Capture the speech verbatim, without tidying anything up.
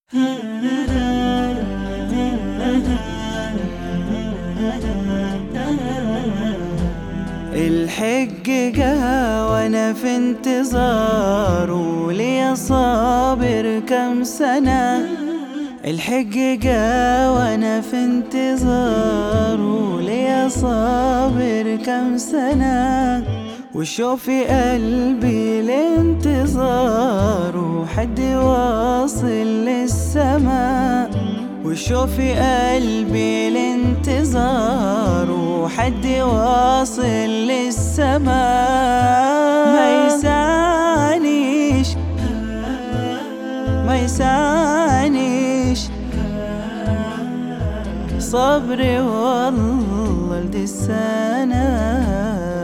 الحق جا وانا في انتظار وليا صابر كم سنة. الحق جا وانا في انتظار وليا صابر كم سنة. وشوفي قلبي الانتظار وحد واصل للسما. وشوفي قلبي الانتظار وحد واصل للسما. ما يسعنيش ما يسعنيش صبري والله لدي السنة.